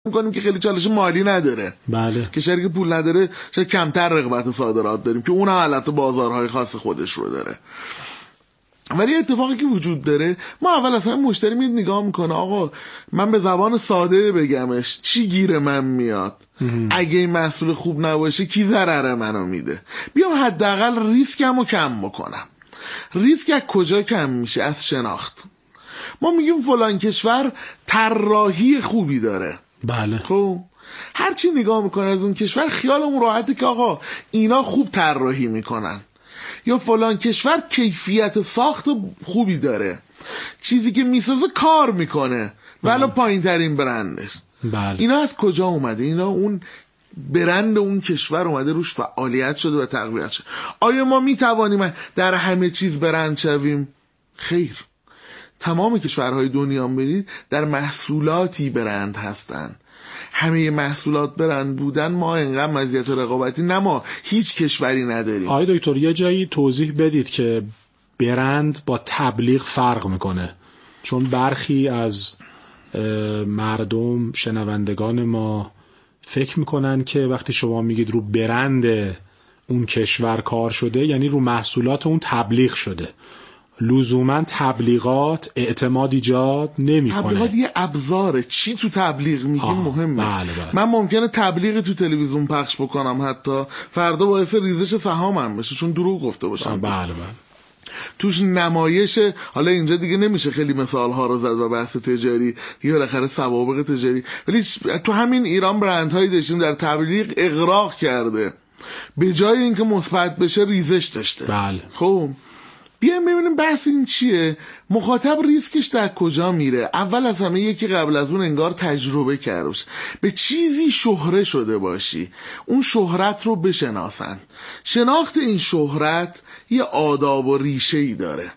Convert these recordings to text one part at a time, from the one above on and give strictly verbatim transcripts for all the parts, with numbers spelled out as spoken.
میکنیم که خیلی چالش مالی نداره. بله. کشوری که پول نداره شاید کمتر رقابت صادرات داریم که اونها البته بازارهای خاص خودش رو داره. ولی اتفاقی که وجود داره، ما اول اصلا مشتری میاد نگاه میکنه آقا من به زبان ساده بگمش چی گیر من میاد، اگه این محصول خوب نباشه کی ضرر منو میده، بیام حداقل ریسکمو کم بکنم. ریسک از کجا کم میشه؟ از شناخت. ما میگیم فلان کشور طراحی خوبی داره. بله. خب هرچی نگاه میکنه از اون کشور خیالمون راحته که آقا اینا خوب طراحی میکنن، یا فلان کشور کیفیت ساخت خوبی داره، چیزی که میسازه کار میکنه ولو پایین ترین برندش. بله. اینا از کجا اومده؟ اینا اون برند اون کشور اومده روش فعالیت شده و تقویت شده. آیا ما میتوانیم در همه چیز برند شویم؟ خیر. تمام کشورهای دنیا برید در محصولاتی برند هستن. همه محصولات برند بودن ما انقدر مزیت و رقابتی نه ما هیچ کشوری نداریم. آقای دکتر یه جایی توضیح بدید که برند با تبلیغ فرق میکنه، چون برخی از مردم شنوندگان ما فکر میکنن که وقتی شما میگید رو برند اون کشور کار شده یعنی رو محصولات اون تبلیغ شده. لزوما تبلیغات اعتماد ایجاد نمیکنه. تبلیغات یه ابزاره. چی تو تبلیغ میگیم مهمه. بله بله. من ممکنه تبلیغ تو تلویزیون پخش بکنم حتی فردا باعث ریزش سهامم بشه چون دروغ گفته باشم. بله بله. توش نمایش، حالا اینجا دیگه نمیشه خیلی مثال ها رو زد و بحث تجاری دیگه بالاخره سوابق تجاری، ولی تو همین ایران برندهایی داشتیم در تبلیغ اغراق کرده به جای اینکه مثبت بشه ریزش داشته. بله. خب بیایم ببینیم بحث این چیه. مخاطب ریسکش در کجا میره؟ اول از همه یکی قبل از اون انگار تجربه کرده باشه، به چیزی شهره شده باشی، اون شهرت رو بشناسن. شناخت این شهرت یه آداب و ریشه‌ای داره.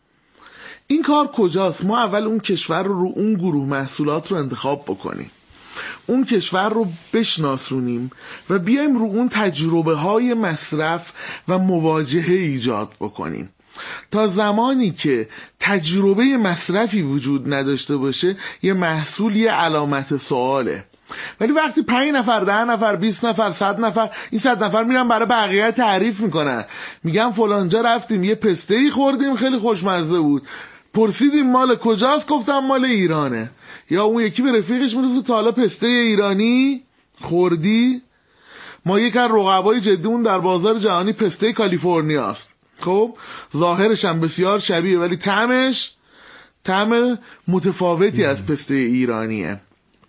این کار کجاست؟ ما اول اون کشور رو رو اون گروه محصولات رو انتخاب بکنیم، اون کشور رو بشناسونیم و بیایم رو اون تجربه های مصرف و مواجهه ایجاد بکنیم. تا زمانی که تجربه مصرفی وجود نداشته باشه یه محصول یه علامت سواله. ولی وقتی پنج نفر، ده نفر، بیست نفر، صد نفر، این صد نفر میرن برای بقیه تعریف میکنن، میگن فلانجا رفتیم یه پسته‌ای خوردیم خیلی خوشمزه بود، پرسیدیم مال کجاست، گفتم مال ایرانه. یا اون یکی به رفیقش میرسه تا حالا پسته ایرانی خوردی؟ ما یک از رقبای جدیمون در بازار جهانی پسته کالیفرنیا است. خب ظاهرش هم بسیار شبیه ولی طعمش طعم متفاوتی از پسته ایرانیه.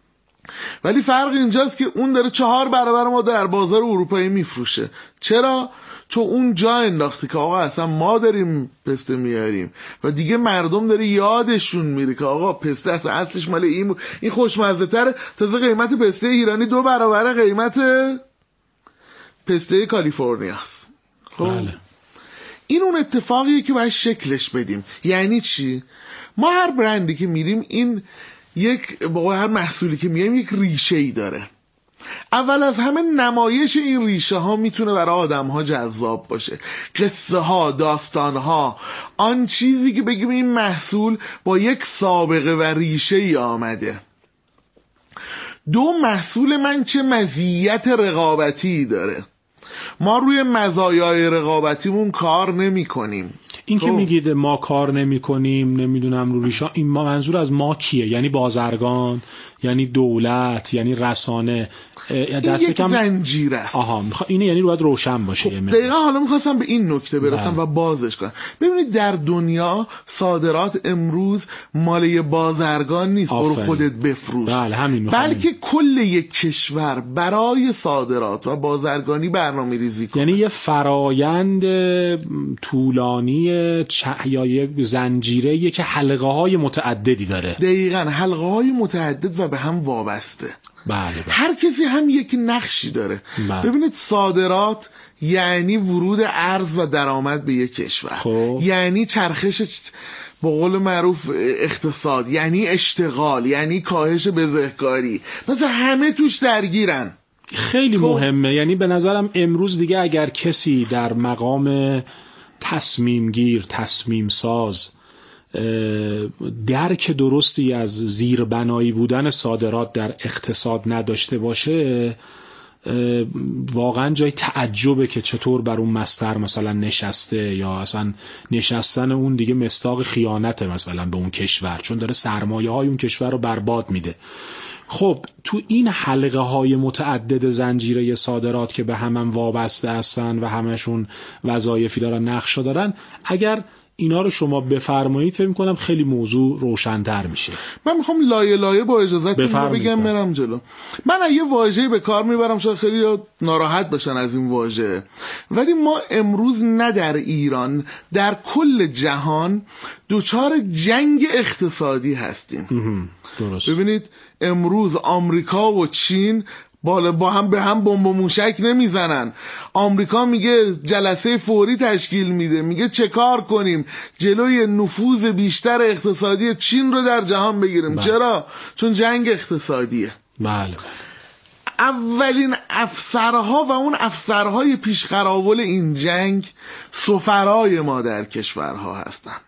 ولی فرق اینجاست که اون داره چهار برابر ما در بازار اروپایی میفروشه. چرا؟ چون اون جا انداخته که آقا اصلا ما داریم پسته میاریم و دیگه مردم داره یادشون میره که آقا پسته اصلا اصلش مال این این خوشمزه تره. تازه قیمت پسته ایرانی دو برابر قیمت پسته کالیفرنیاست. خب بله. این اون اتفاقیه که باید شکلش بدیم. یعنی چی؟ ما هر برندی که میریم این یک با هر محصولی که میایم یک ریشه ای داره. اول از همه نمایش این ریشه ها میتونه برای آدم ها جذاب باشه. قصه ها، داستان ها، آن چیزی که بگیم این محصول با یک سابقه و ریشه ای آمده. دو، محصول من چه مزیت رقابتی داره. ما روی مزایای رقابتیمون کار نمی کنیم. این که میگید ما کار نمی کنیم نمیدونم رو ریشا، این ما منظور از ما کیه؟ یعنی بازرگان، یعنی دولت، یعنی رسانه؟ این یک کم... زنجیر است. آها میخوا... اینه یعنی باید روشن باشه. خب دقیقا حالا میخواستم به این نکته برسم بله. و بازش کنم. ببینید در دنیا صادرات امروز مال یه بازرگان نیست برو خودت بفروش. بله همین بلکه کل یک کشور برای صادرات و بازرگانی برنامه ریزی کنه. یعنی یه فرایند طولانی چه... یا یک زنجیره که حلقه های متعددی داره. دقیقاً حلقه های متعدد و به هم وابسته. بله بله. هر کسی هم یک نقشی داره. بله. ببینید صادرات یعنی ورود ارز و درآمد به یک کشور. خوب. یعنی چرخش به قول معروف اقتصاد، یعنی اشتغال، یعنی کاهش بزهکاری. مثلا همه توش درگیرن. خیلی خوب. مهمه. یعنی به نظرم امروز دیگه اگر کسی در مقام تصمیم گیر، تصمیم ساز درک درستی از زیربنایی بودن صادرات در اقتصاد نداشته باشه، واقعا جای تعجبه که چطور بر اون مستر مثلا نشسته، یا اصلا نشستن اون دیگه مصداق خیانته مثلا به اون کشور، چون داره سرمایه های اون کشور رو برباد میده. خب تو این حلقه های متعدد زنجیره صادرات که به هم وابسته هستن و همشون وظایفی دارن، نقشا دارن، اگر اینا رو شما بفرمایید فکر می‌کنم خیلی موضوع روشن‌تر میشه. من میخوام لایه لایه با اجازهتون بگم برم جلو. من یه واژه‌ای به کار میبرم شاید خیلی ناراحت بشن از این واژه، ولی ما امروز نه در ایران، در کل جهان دوچار جنگ اقتصادی هستیم. درست. ببینید امروز آمریکا و چین بالا با هم به هم بمب و موشک نمیزنن. آمریکا میگه جلسه فوری تشکیل میده، میگه چه کار کنیم جلوی نفوذ بیشتر اقتصادی چین رو در جهان بگیریم. بله. چرا؟ چون جنگ اقتصادیه. بله. اولین افسرها و اون افسرهای پیشقراول این جنگ سفرای ما در کشورها هستن.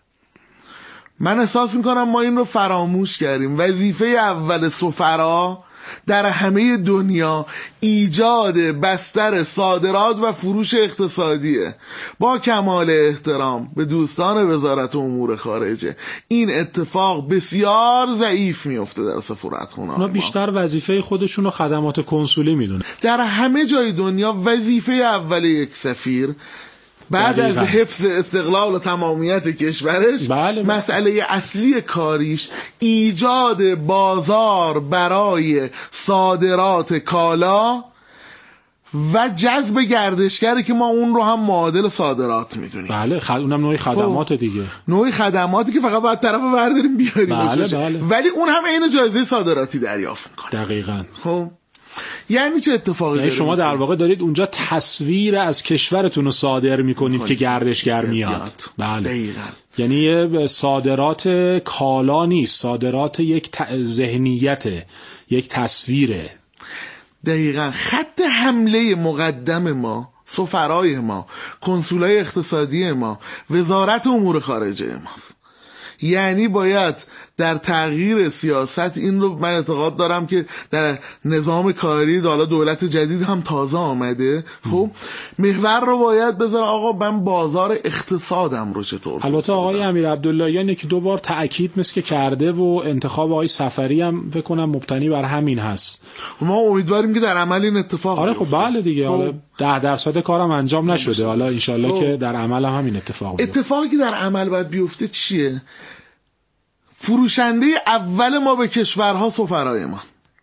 من احساس میکنم ما این رو فراموش کردیم. وظیفه اول سفرا در همه دنیا ایجاد بستر صادرات و فروش اقتصادیه. با کمال احترام به دوستان وزارت امور خارجه، این اتفاق بسیار ضعیف میفته در سفارتخونه. اونا بیشتر وظیفه خودشون رو خدمات کنسولی میدونه. در همه جای دنیا وظیفه اول یک سفیر بعد دقیقا. از حفظ استقلال و تمامیت کشورش، بله. مسئله اصلی کاریش ایجاد بازار برای صادرات کالا و جذب گردشگری که ما اون رو هم معادل صادرات میدونیم. بله خد... اونم نوعی خدمات دیگه، نوعی خدماتی که فقط باید طرف برداریم بیاریم. بله بله. ولی اون هم عین جایزه صادراتی دریافت میکنه. دقیقاً. خب یعنی چه اتفاقی یعنی شما در واقع دارید اونجا تصویر از کشورتون رو صادر میکنید که گردشگر میاد. بله. دقیقاً. یعنی صادرات کالا نیست، صادرات یک ت... ذهنیت، یک تصویره. دقیقاً. خط حمله مقدم ما سفرای ما، کنسولای اقتصادی ما، وزارت امور خارجه ماست. یعنی باید در تغییر سیاست این رو من اعتقاد دارم که در نظام کاری حالا دولت جدید هم تازه آمده، خب محور رو باید بذاره آقا من بازار اقتصادم رو چطور. البته آقای امیر عبداللهیان که دو بار تأکید مثل که کرده و انتخاب آقای سفری هم فکر کنم مبتنی بر همین هست. ما امیدواریم که در عمل این اتفاق آره خب بله دیگه. حالا ده درصد کارم انجام نشده، حالا انشالله که در عمل هم همین اتفاق بیفته. اتفاقی که در عمل باید بیفته چیه؟ فروشنده اول ما به کشورها سفرای ما.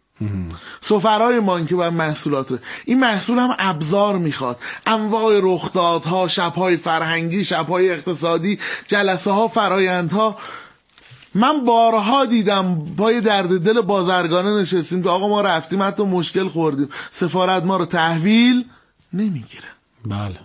سفرای ما این که باید محصولات رو، این محصول هم ابزار میخواد، انواع رخدادها، شبهای فرهنگی، شبهای اقتصادی، جلسه ها، فرایندها. من بارها دیدم پای درد دل بازرگانه نشستیم که آقا ما رفتیم حتی مشکل خوردیم، سفارت ما رو تحویل نمیگیره. بله.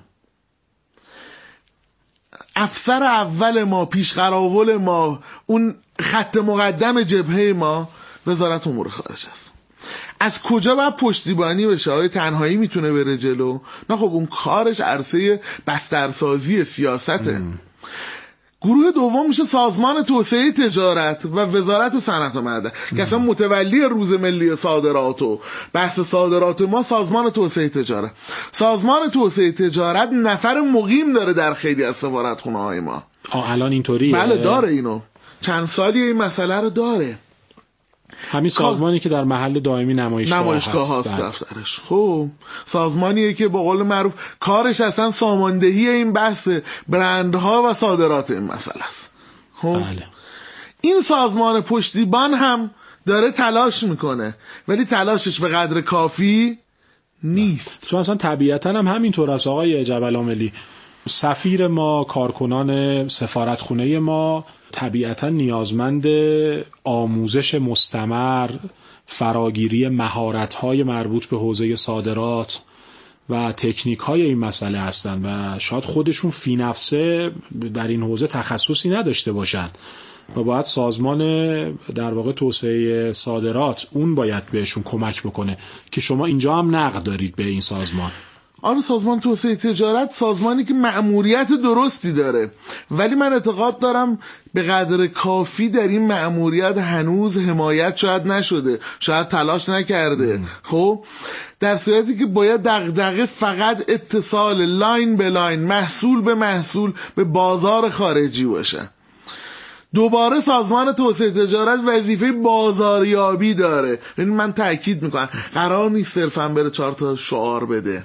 افسر اول ما، پیشقراول ما، اون خط مقدم جبهه ما وزارت امور خارجه است. از کجا باید پشتیبانی بشه؟ آیا تنهایی میتونه بره جلو؟ نه خب اون کارش عرصه بسترسازی سیاسته. ام. گروه دوم میشه سازمان توسعه تجارت و وزارت صنعت و معدن که اصلا متولی روز ملی صادرات و بحث صادرات ما سازمان توسعه تجارت. سازمان توسعه تجارت نفر مقیم داره در خیلی از سفارتخونه های ما. آه الان اینطوریه؟ بله داره، اینو چند سالی این مسئله رو داره. همین سازمانی که در محل دائمی نمایشگاه, نمایشگاه هست, هست دفترش. خب سازمانیه که به قول معروف کارش اصلا ساماندهی این بحث برندها و صادرات این مسئله است. خب بله. این سازمان پشتیبان هم داره تلاش میکنه ولی تلاشش به قدر کافی نیست. چون اصلا طبیعتا هم همینطور است آقای جبل‌عاملی. سفیر ما، کارکنان سفارتخونه ما طبیعتا نیازمند آموزش مستمر، فراگیری مهارت‌های مربوط به حوزه صادرات و تکنیک‌های این مسئله هستند و شاید خودشون فی نفسه در این حوزه تخصصی نداشته باشن و باید سازمان در واقع توسعه صادرات اون باید بهشون کمک بکنه که شما اینجا هم نقد دارید به این سازمان. آن سازمان توسعه تجارت سازمانی که مأموریت درستی داره، ولی من اعتقاد دارم به قدر کافی در این مأموریت هنوز حمایت شاید نشده، شاید تلاش نکرده. خب در صورتی که باید دغدغه فقط اتصال لاین به لاین، محصول به محصول به بازار خارجی باشه. دوباره سازمان توسعه تجارت وظیفه بازاریابی داره. یعنی من تأکید میکنم قرار نیست صرفا بره چهار تا شعار بده،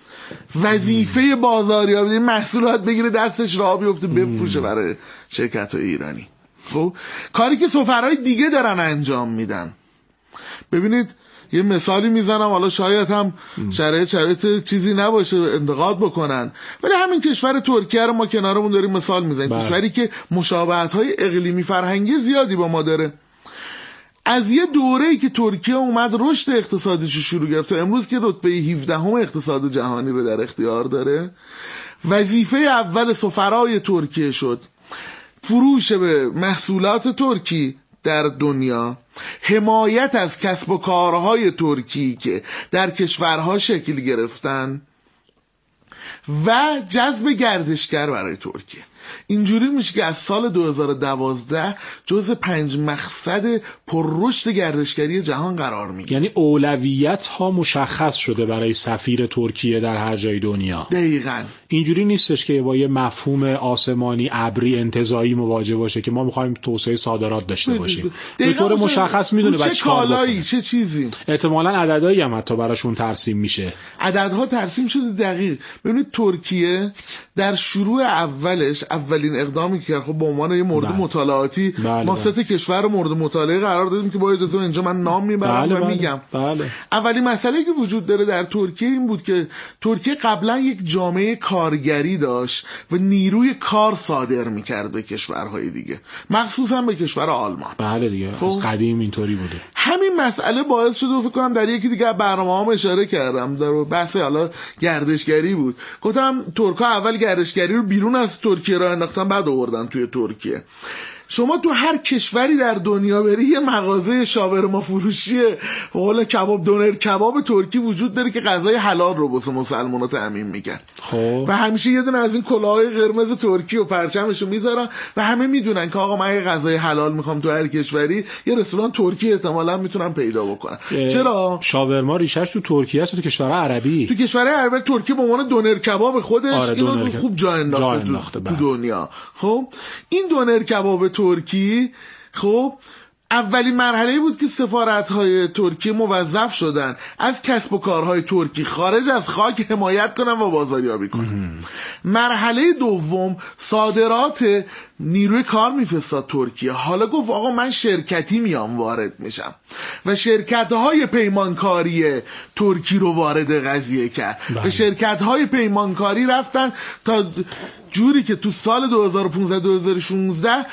وظیفه بازاریابی، محصولات بگیره دستش راه بیفته بفروشه برای شرکت‌های ایرانی. خب کاری که سفرهای دیگه دارن انجام میدن. ببینید یه مثالی میزنم، حالا شاید هم شرایط شرایط چیزی نباشه انتقاد بکنن، ولی همین کشور ترکیه رو ما کنارمون داریم مثال میزنیم، کشوری که مشابهت‌های اقلیمی فرهنگی زیادی با ما داره. از یه دوره‌ای که ترکیه اومد رشد اقتصادیش شروع گرفت تا امروز که رتبه هفدهم اقتصاد جهانی رو در اختیار داره، وظیفه اول سفرای ترکیه شد فروش به محصولات ترکی در دنیا، حمایت از کسب و کارهای ترکی که در کشورها شکل گرفتن و جذب گردشگر برای ترکیه. اینجوری میشه که از سال دو هزار و دوازده جزو پنج مقصد پررشد گردشگری جهان قرار میگیره. یعنی اولویت ها مشخص شده برای سفیر ترکیه در هر جای دنیا. دقیقاً اینجوری نیستش که با یه مفهوم آسمانی ابری انتزاعی مواجه باشه که ما میخوایم توسعه صادرات داشته باشیم. به طور مشخص میدونه چه کالایی چه چیزی. احتمالاً عددهایی هم حتی براشون ترسیم میشه. عددها ترسیم شده دقیق. ببینید ترکیه در شروع اولش اولین اقدامی که کرد، خب به عنوان یه مورد بله. مطالعاتی بله ما سه تا کشور رو مورد مطالعه قرار دادیم که با اجازه اینجا من نام میبرم بله و میگم. بله. اولین مسئله که وجود داره در ترکیه این بود که ترکیه قبلا یک جامعه کارگری داشت و نیروی کار صادر میکرد به کشورهای دیگه، مخصوصا به کشور آلمان. بله دیگه خب؟ از قدیم اینطوری بوده. همین مسئله باعث شده فکر کنم در یکی دیگه برنامه‌ام اشاره کردم، در بحث حالا گردشگری بود، گفتم ترک‌ها اول گردشگری رو بیرون از ترکیه راه انداختن بعد آوردن توی ترکیه. شما تو هر کشوری در دنیا بری یه مغازه شاورما فروشی حالا کباب دونر کباب ترکی وجود داره که غذای حلال رو واسه مسلمان‌ها تامین میگن. خب و همیشه یه دونه از این کلاهای قرمز ترکی و پرچمشو میذارن و همه میدونن که آقا من یه غذای حلال میخوام تو هر کشوری یه رستوران ترکی احتمالاً میتونن پیدا بکنن. چرا شاورما ریشش تو ترکیه است، تو کشورهای عربی. تو کشورهای عربی ترکیه به عنوان دونر کباب خودش آره اینو دونر خوب جا انداخته تو, تو دنیا. خب این دونر کباب ترکی خب اولین مرحله بود که سفارت‌های ترکیه موظف شدن از کسب و کارهای ترکی خارج از خاک حمایت کنن و بازاریابی کنن. مرحله دوم صادرات نیروی کار میفرستاد ترکیه. حالا گفت آقا من شرکتی میام وارد میشم و شرکت‌های پیمانکاری ترکی رو وارد قضیه کرد و شرکت‌های پیمانکاری رفتن تا جوری که تو سال دو هزار و پانزده دو هزار و شانزده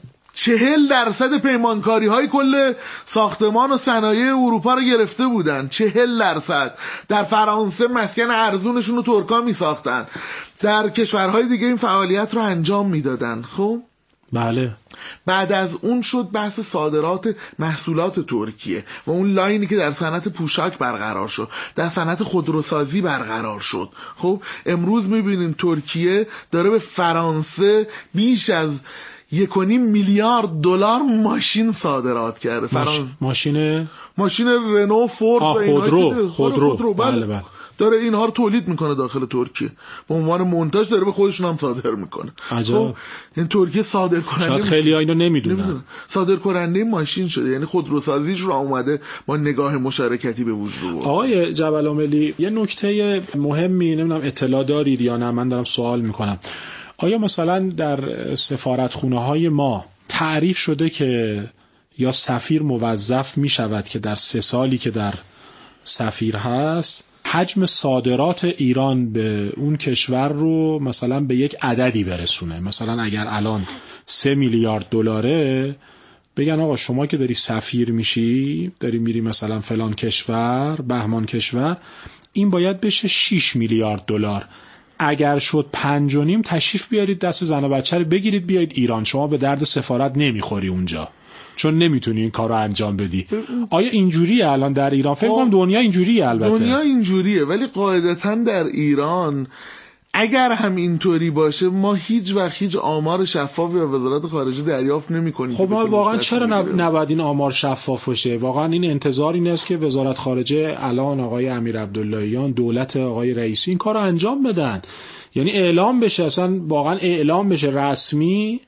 چهل درصد پیمانکاری های کل ساختمان و صنایع اروپا رو گرفته بودن. چهل درصد. در فرانسه مسکن ارزونشون رو ترکا می ساختن، در کشورهای دیگه این فعالیت رو انجام می دادن. خب بله. بعد از اون شد بحث صادرات محصولات ترکیه و اون لاینی که در صنعت پوشاک برقرار شد، در صنعت خودروسازی برقرار شد. خب امروز می بینیم ترکیه داره به فرانسه بیش از یک و نیم میلیارد دلار ماشین صادرات کرده. ماش... ماشین ماشین رنو فورد و خودرو خودرو, خودرو بله. بله بله. داره اینها رو تولید میکنه داخل ترکیه، به عنوان منتاج داره به خودشون هم صادر میکنه. خب این ترکیه صادر کننده، شاید خیلی ها اینو نمیدونن، صادر کننده ماشین شده، یعنی خودروسازیش رو اومده با نگاه مشارکتی به وجود آورده. آقای جبل‌عاملی یه نکته مهمی نمیدونم اطلاع دارید یا نه، من دارم سوال میکنم. آیا مثلا در سفارتخونه های ما تعریف شده که یا سفیر موظف می شود که در سه سالی که در سفیر هست حجم صادرات ایران به اون کشور رو مثلا به یک عددی برسونه؟ مثلا اگر الان سه میلیارد دلاره بگن آقا شما که داری سفیر میشی، داری میری مثلا فلان کشور، بهمان کشور، این باید بشه شش میلیارد دلار. اگر شد پنج و نیم تشریف بیارید دست زن و بچه رو بگیرید بیایید ایران، شما به درد سفارت نمیخوری اونجا. چون نمیتونی این کار رو انجام بدی. آیا اینجوریه الان در ایران؟ فکر کنم دنیا اینجوریه. البته دنیا اینجوریه، ولی قاعدتاً در ایران اگر هم اینطوری باشه ما هیچ وقت هیچ آمار شفافی از وزارت خارجه دریافت نمی‌کنیم. خب ما واقعا چرا نباید این آمار شفاف باشه؟ واقعا این انتظار این است که وزارت خارجه الان آقای امیر عبداللهیان، دولت آقای رئیسی این کارو انجام بدن. یعنی اعلام بشه، اصلا واقعا اعلام بشه رسمی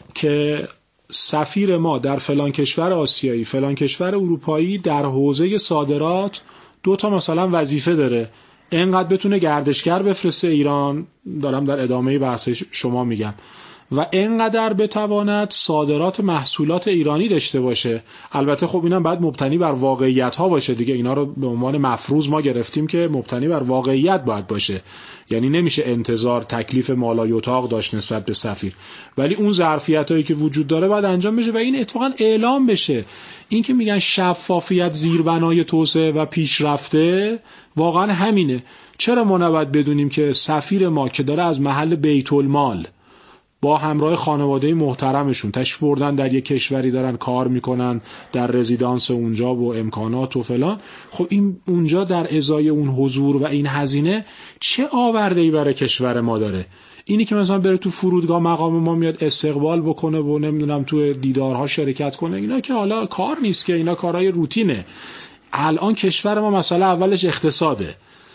که سفیر ما در فلان کشور آسیایی، فلان کشور اروپایی در حوزه صادرات دو تا مثلا وظیفه داره، اینقدر بتونه گردشگر بفرسته ایران، دارم در ادامه بحث شما میگم، و اینقدر بتواند صادرات محصولات ایرانی داشته باشه. البته خب اینم باید مبتنی بر واقعیت ها باشه دیگه، اینا رو به عنوان مفروض ما گرفتیم که مبتنی بر واقعیت باید باشه، یعنی نمیشه انتظار تکلیف مالایاتاق داشت نسبت به سفیر، ولی اون ظرفیت هایی که وجود داره باید انجام بشه و این اتفاقا اعلام بشه. این که میگن شفافیت زیربنای توسعه و پیشرفته، واقعا همینه. چرا ما نباید بدونیم که سفیر ما که داره از محل بیت المال با همراه خانواده محترمشون تشریف بردن در یک کشوری دارن کار میکنن در رزیدانس اونجا و امکانات و فلان، خب این اونجا در ازای اون حضور و این هزینه چه آورده‌ای برای کشور ما داره؟ اینی که مثلا بره تو فرودگاه مقام ما میاد استقبال بکنه و نمیدونم تو دیدارها شرکت کنه، اینا که حالا کار نیست که، اینا کارهای روتینه. الان کشور ما مسئله اولش اقتصاده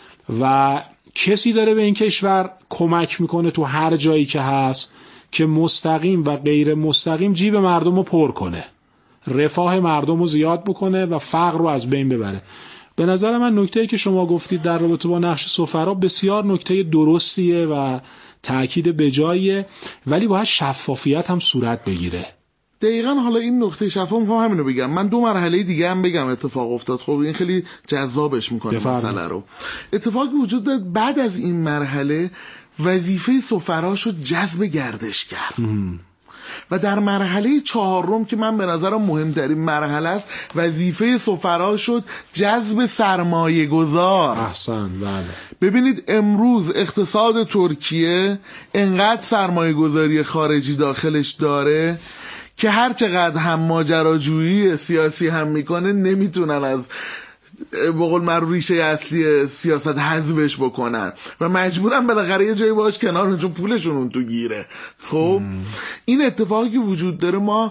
و کسی داره به این کشور کمک میکنه تو هر جایی که هست که مستقیم و غیر مستقیم جیب مردم رو پر کنه، رفاه مردم رو زیاد بکنه و فقر رو از بین ببره. به نظر من نکته‌ای که شما گفتید در رابطه با نقش سفرا بسیار نکته درستیه و تأکید بجاییه، ولی باید شفافیت هم صورت بگیره. دقیقاً. حالا این نقطه شفاف میخوام همینو بگم. من دو مرحله دیگه هم بگم اتفاق افتاد. خب این خیلی جذابش میکنه مسئله رو. اتفاقی وجود داد بعد از این مرحله وظیفه سفرا شد جذب گردشگر ام. و در مرحله چهارم که من به نظرم مهمترین مرحله است، وظیفه سفرا شد جذب سرمایه گذار. احسن. بله. ببینید امروز اقتصاد ترکیه انقدر سرمایه گذاری خارجی داخلش داره که هر چقدر هم ماجراجویی سیاسی هم میکنه نمیتونن از به قول من ریشه اصلی سیاست حذفش بکنن و مجبورن بالاخره یه جایی باش کنار، چون پولشون اون تو گیره. خب این اتفاقی که وجود داره، ما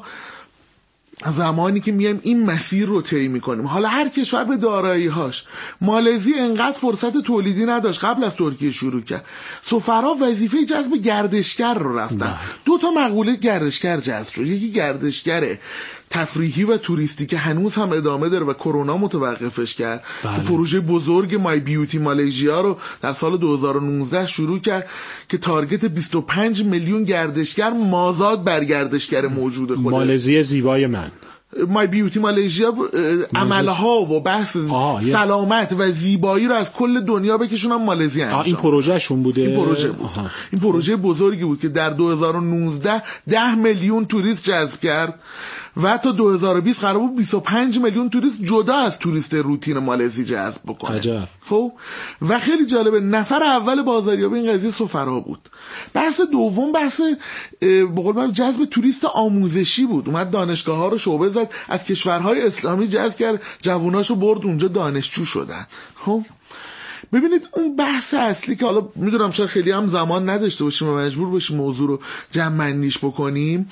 زمانی که میایم این مسیر رو طی میکنیم، حالا هر کشور به دارایی‌هاش، مالزی انقدر فرصت تولیدی نداشت قبل از ترکیه شروع کرد، سفرا وظیفه جذب گردشگر رو رفتن. نه. دو تا مقوله گردشگر جذب شد، یکی گردشگر تفریحی و توریستی که هنوز هم ادامه داره و کرونا متوقفش کرد. بله. که پروژه بزرگ مای بیوتی مالزیا رو در سال دو هزار و نوزده شروع کرد که تارگت بیست و پنج میلیون گردشگر مازاد بر گردشگر موجود خود مالزی زیبای من، مای بیوتی مالزیا عملها و بحث سلامت و زیبایی رو از کل دنیا بکشونن مالزی انجام. این پروژه شون بوده. این پروژه بود. آها. این پروژه بزرگی بود که در دو هزار و نوزده ده میلیون توریست جذب کرد و تا دو هزار و بیست قرار بود بیست و پنج میلیون توریست جدا از توریست روتین مالزی جذب بکنه. عجب. خب و خیلی جالبه، نفر اول بازاریابی این قضیه سفرا بود. بحث دوم بحث به قول من جذب توریست آموزشی بود. اومد دانشگاه ها رو شعبه زد، از کشورهای اسلامی جذب کرد، جووناشو برد اونجا دانشجو شدن. خب ببینید اون بحث اصلی که حالا میدونم شاید خیلی هم زمان نداشته باشیم و مجبور باشیم موضوع رو جمع بندیش بکنیم،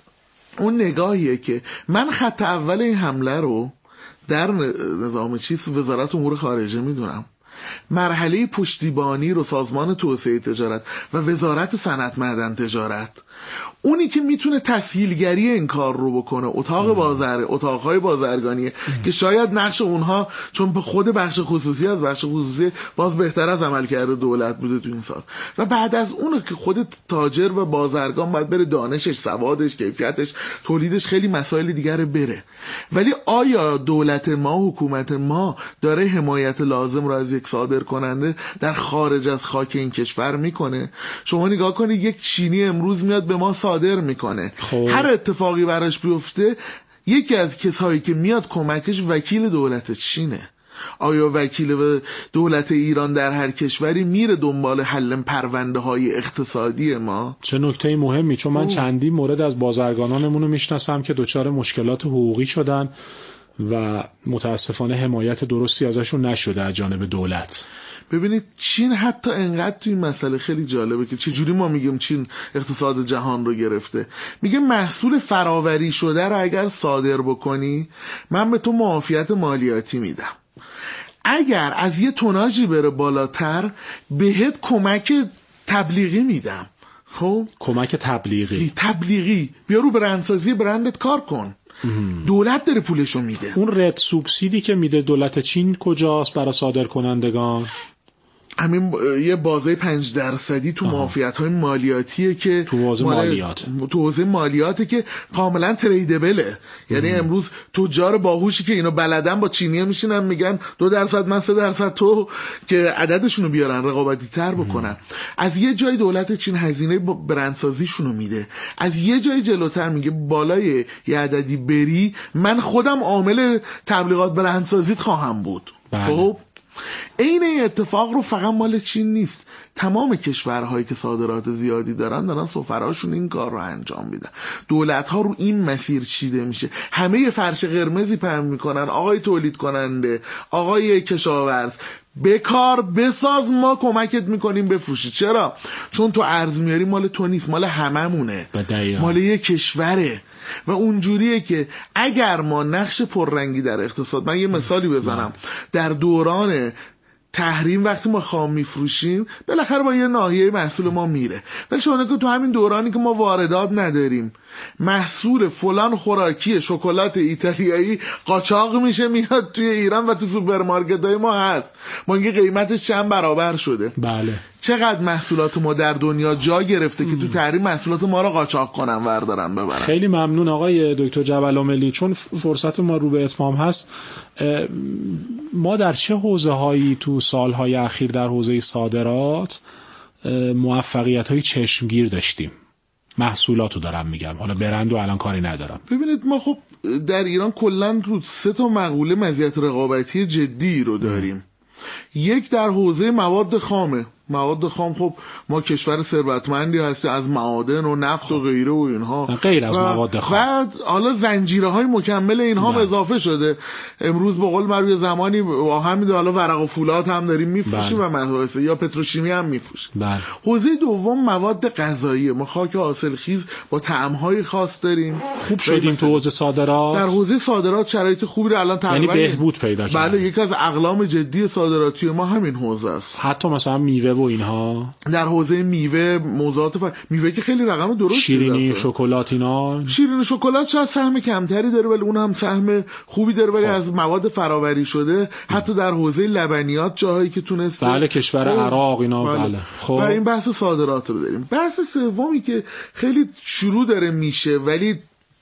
اون نگاهیه که من خط اول این حمله رو در نظام چیز وزارت امور خارجه میدونم. مرحله پشتیبانی رو سازمان توسعه تجارت و وزارت صنعت معدن تجارت، اونی که میتونه تسهیلگری این کار رو بکنه، اتاق بازار، اتاقهای بازرگانی که شاید نقش اونها چون به خود بخش خصوصی از بخش خصوصی باز بهتر از عملکرد دولت بوده تو این سال، و بعد از اون که خود تاجر و بازرگان باید بره دانشش، سوادش، کیفیتش، تولیدش، خیلی مسائل دیگر بره. ولی آیا دولت ما، حکومت ما داره حمایت لازم رو از یک صادر کننده در خارج از خاک این کشور میکنه؟ شما نگاه کنید یک چینی امروز میاد به ما صادر میکنه، خوب. هر اتفاقی براش بیفته یکی از کسایی که میاد کمکش وکیل دولت چینه. آیا وکیل دولت ایران در هر کشوری میره دنبال حل پرونده های اقتصادی ما؟ چه نکته مهمی، چون من چندین مورد از بازرگانانمون رو میشناسم که دچار مشکلات حقوقی شدن و متاسفانه حمایت درستی ازشون نشده از جانب دولت. ببینید چین حتی انقدر توی این مسئله خیلی جالبه که چجوری ما میگیم چین اقتصاد جهان رو گرفته. میگه محصول فراوری شده رو اگر صادر بکنی من به تو معافیت مالیاتی میدم، اگر از یه توناژی بره بالاتر بهت کمک تبلیغی میدم. خب کمک تبلیغی تبلیغی بیا رو برندسازی برندت کار کن. دولت داره پولشو میده. اون رد سوبسیدی که میده دولت چین کجاست برای صادر کنندگان؟ همین یه بازه پنج درصدی تو معافیت‌های مالیاتیه که تو حوزه مالیات تو حوزه مالیاته که کاملا تریدبله. یعنی امروز تجار باهوشی که اینو بلدن با چینی‌ها میشینن میگن دو درصد من سه درصد تو، که عددشونو بیارن رقابتی تر بکنن. از یه جای دولت چین هزینه برندسازیشونو میده، از یه جای جلوتر میگه بالای یه عددی بری من خودم عامل تبلیغات برندسازیت خواهم بود. خب این اتفاق رو فقط مال چین نیست، تمام کشورهایی که صادرات زیادی دارن دارن سفراشون این کار رو انجام میدن. دولت ها رو این مسیر چیده میشه، همه یه فرش قرمزی پهن میکنن، آقای تولید کننده، آقای کشاورز بکار بساز ما کمکت میکنیم بفروشی. چرا؟ چون تو ارز میاری مال تو نیست، مال هممونه، مال یه کشوره. و اونجوریه که اگر ما نقش پررنگی در اقتصاد، من یه مثالی بزنم، در دوران تحریم وقتی ما خام میفروشیم بالاخره با یه ناحیه محصول ما میره، ولی شما که تو همین دورانی که ما واردات نداریم محصول فلان خوراکی شکلات ایتالیایی قاچاق میشه میاد توی ایران و تو سوپرمارکت‌های ما هست، ما اینکه قیمتش چند برابر شده. بله. چقدر محصولات ما در دنیا جا گرفته که تو تحریم محصولات ما رو قاچاق کنن وردارن ببرن. خیلی ممنون آقای دکتر جبل‌آملی. چون فرصت ما رو به اتمام هست، ما در چه حوزه‌هایی تو سالهای اخیر در حوزه صادرات موفقیت‌های چشمگیر داشتیم؟ محصولاتو دارم میگم، حالا برندو الان کاری ندارم. ببینید ما خب در ایران کلا رو سه تا مقوله مزیت رقابتی جدی رو داریم. ام. یک در حوزه مواد خامه. مواد خام، خب ما کشور ثروتمندی هستیم، از معادن و نفت و غیره و اینها، غیر از مواد خام، و حالا زنجیره های مکمل اینها هم اضافه شده. امروز به قول معروف زمانی با همین حالا ورق و فولاد هم داریم میفروشیم و مباحث یا پتروشیمی هم میفروشیم. حوزه دوم مواد غذایی، ما خاک حاصلخیز با طعم‌های خاص داریم. خوب شدیم تو حوزه صادرات. در حوزه صادرات شرایط خوبی رو الان تقریبا یعنی بهبود پیدا کرد. بله، یکی از اقلام جدی صادراتی ما همین حوزه است. حتی مثلا میوه و اینها، در حوزه میوه موضوعات ف... میوه که خیلی رقم درستی، شیرینی شکلات، اینا شیرینی شکلات شاید سهم کمتری داره ولی اون هم سهم خوبی داره، ولی از مواد فراوری شده. حتی در حوزه لبنیات جاهایی که تونسته، بله کشور عراق اینا، بله, بله. خب و این بحث صادرات رو داریم. بحث سومی که خیلی شروع داره میشه ولی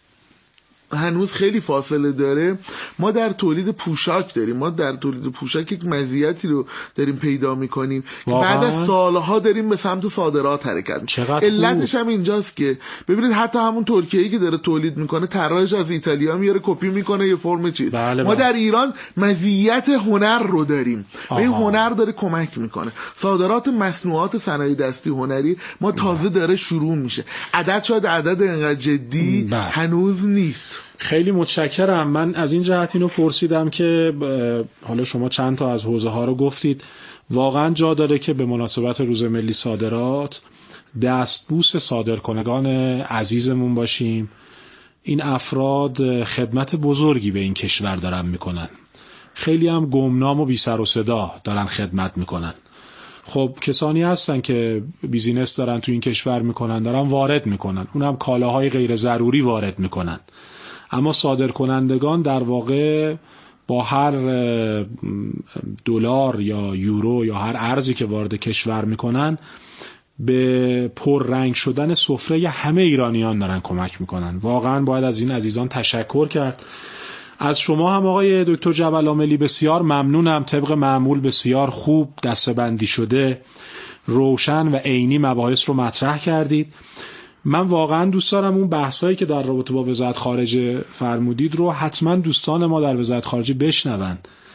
هنوز خیلی فاصله داره، ما در تولید پوشاک داریم. ما در تولید پوشاک یک مزیتی رو داریم پیدا میکنیم که بعد از سالها داریم به سمت صادرات حرکت میکنیم. علتش هم اینجاست که ببینید حتی همون ترکیه‌ای که داره تولید میکنه طراحش از ایتالیا میاره کپی میکنه یه فرم چیز. بله ما بله. در ایران مزیت هنر رو داریم و این هنر داره کمک میکنه. صادرات مصنوعات صنایع دستی هنری ما تازه داره شروع میشه. عدد شاید عدد انقدر جدی بله. هنوز نیست. خیلی متشکرم. من از این جهت اینو پرسیدم که حالا شما چند تا از حوزه ها رو گفتید، واقعا جا داره که به مناسبت روز ملی صادرات دستبوس صادرکنندگان عزیزمون باشیم. این افراد خدمت بزرگی به این کشور دارن میکنن، خیلی هم گمنام و بی سر و صدا دارن خدمت میکنن. خب کسانی هستن که بیزینس دارن تو این کشور میکنن، دارن وارد میکنن، اونم کالاهای غیر ضروری وارد میکنن، اما صادرکنندگان در واقع با هر دلار یا یورو یا هر ارزی که وارد کشور میکنن به پررنگ شدن سفره همه ایرانیان دارن کمک میکنن. واقعا باید از این عزیزان تشکر کرد. از شما هم آقای دکتر جبل‌آملی بسیار ممنونم. طبق معمول بسیار خوب دسته‌بندی شده، روشن و عینی مباحث رو مطرح کردید. من واقعا دوست دارم اون بحثایی که در رابطه با وزارت خارجه فرمودید رو حتما دوستان ما در وزارت خارجه بشنون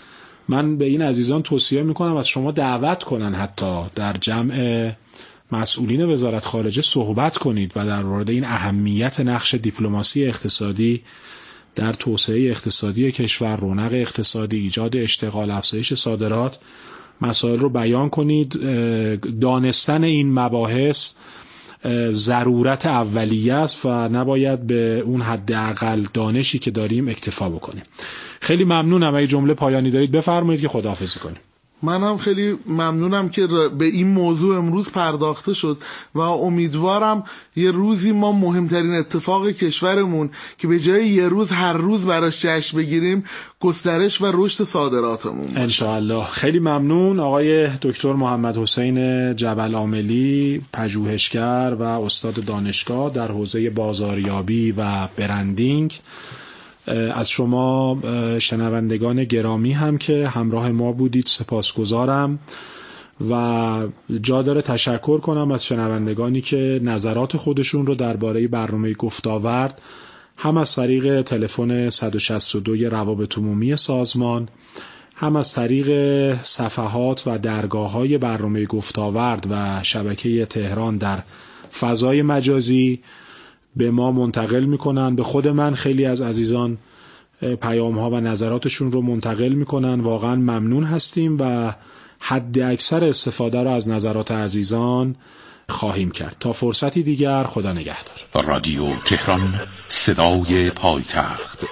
من به این عزیزان توصیه میکنم از شما دعوت کنن حتی در جمع مسئولین وزارت خارجه صحبت کنید و در مورد این اهمیت نقش دیپلماسی اقتصادی در توسعه اقتصادی کشور، رونق اقتصادی، ایجاد اشتغال، افزایش صادرات مسائل رو بیان کنید. دانستن این مباحث ضرورت اولیه است و نباید به اون حداقل دانشی که داریم اکتفا بکنیم. خیلی ممنونم. اگه جمله پایانی دارید بفرمایید که خداحافظی کنیم. منم خیلی ممنونم که به این موضوع امروز پرداخته شد و امیدوارم یه روزی ما مهمترین اتفاق کشورمون که به جای یه روز هر روز براش جشن بگیریم، گسترش و رشد صادراتمون باشه. انشاءالله. خیلی ممنون. آقای دکتر محمد حسین جبل عاملی، پژوهشگر و استاد دانشگاه در حوزه بازاریابی و برندینگ، از شما شنوندگان گرامی هم که همراه ما بودید سپاسگزارم و جا داره تشکر کنم از شنوندگانی که نظرات خودشون رو درباره برنامه گفت‌وآورد هم از طریق تلفن صد و شصت و دو روابط عمومی سازمان، هم از طریق صفحات و درگاه‌های برنامه گفت‌وآورد و شبکه تهران در فضای مجازی به ما منتقل میکنن. به خود من خیلی از عزیزان پیام ها و نظراتشون رو منتقل میکنن. واقعا ممنون هستیم و حد اکثر استفاده رو از نظرات عزیزان خواهیم کرد. تا فرصتی دیگر، خدا نگهدار. رادیو تهران، صدای پایتخت.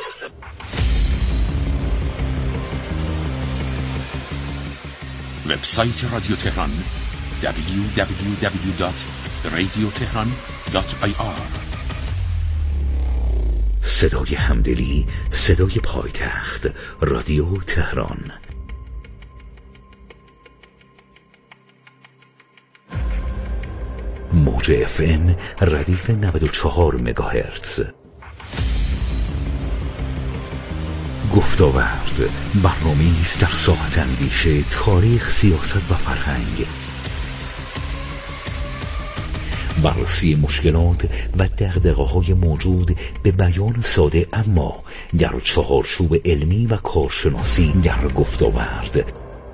وبسایت رادیو تهران دبلیو دبلیو دبلیو دات رادیو تهران دات آی آر. صدای همدلی، صدای پایتخت، رادیو تهران. موج اف ام ردیف نود و چهار مگاهرتز. گفت‌وآورد، برنامه‌ای است در ساحت اندیشه، تاریخ، سیاست و فرهنگ. بررسی مشکلات و دغدغه‌های موجود به بیان ساده اما در چهارچوب علمی و کارشناسی در گفت‌وآورد.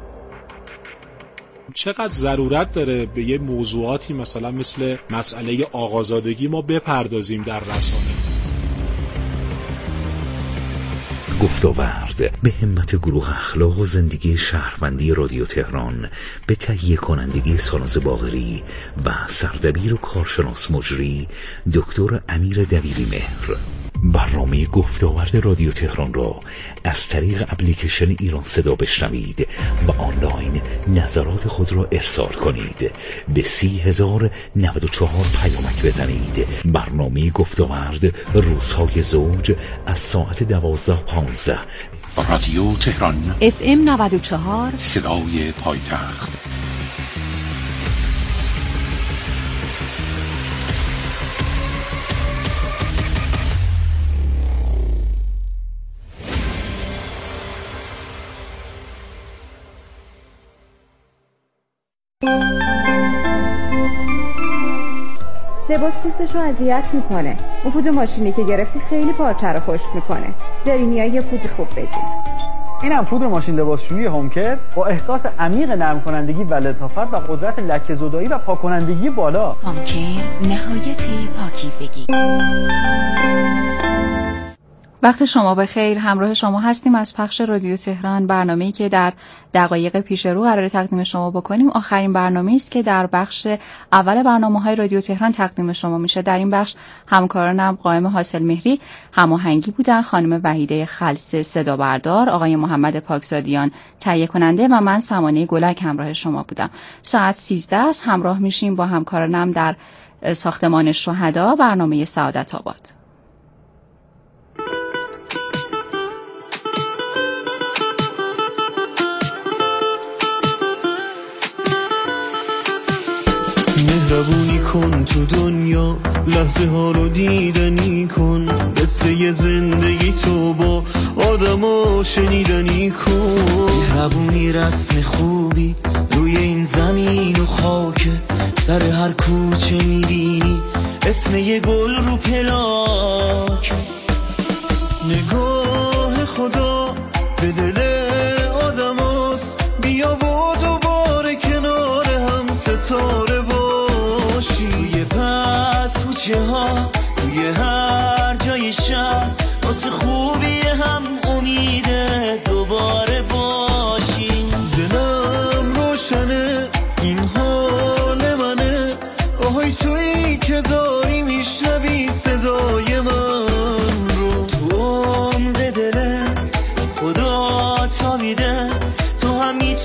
چقدر ضرورت داره به یه موضوعاتی مثلا مثل مسئله آقازادگی ما بپردازیم در رسانه. گفت‌وآورد به همت گروه اخلاق و زندگی شهروندی رادیو تهران به تهیه کنندگی ساناز باقری و سردبیر و کارشناس مجری دکتر امیر دبیری مهر. برنامه گفت‌وآورد رادیو تهران را از طریق اپلیکیشن ایران صدا بشنوید و آنلاین نظرات خود را ارسال کنید. به سی هزار نود و چهار پیامک بزنید. برنامه گفت‌وآورد روزهای زوج از ساعت دوازده پانزده. رادیو تهران اف ام نود و چهار، صدای پایتخت. لباس پوستش رو اذیت میکنه. اون پودر ماشینی که گرفتی خیلی پارچه رو خشک میکنه. داری نیایی یه پودر خوب بگیر. اینم پودر ماشین لباسشویی هومکر با احساس عمیق نرم کنندگی و لطافت و قدرت لکه زدایی و پاک کنندگی بالا. هومکر، نهایت پاکیزگی. وقت شما بخیر. همراه شما هستیم از پخش رادیو تهران، برنامه‌ای که در دقایق پیش رو قرار تقدیم شما بکنیم. آخرین برنامه‌ای است که در بخش اول برنامه‌های رادیو تهران تقدیم شما میشه. در این بخش همکارانم قائم حاصل مهری هماهنگی بودن، خانم وحیده خلص صدا بردار، آقای محمد پاکزادیان تهیه کننده و من سمانه گلک همراه شما بودم. ساعت سیزده است همراه میشیم با همکارانم در ساختمان شهدا، برنامه سعادت آباد. مهربونی کن تو دنیا، لحظه ها رو دیدنی کن، قصه زندگی تو با آدما شنیدنی کن. مهربونی رسم خوبی روی این زمین و خاکه، سر هر کوچه میبینی اسم یه گل رو پلاک. نگاه خدا به دل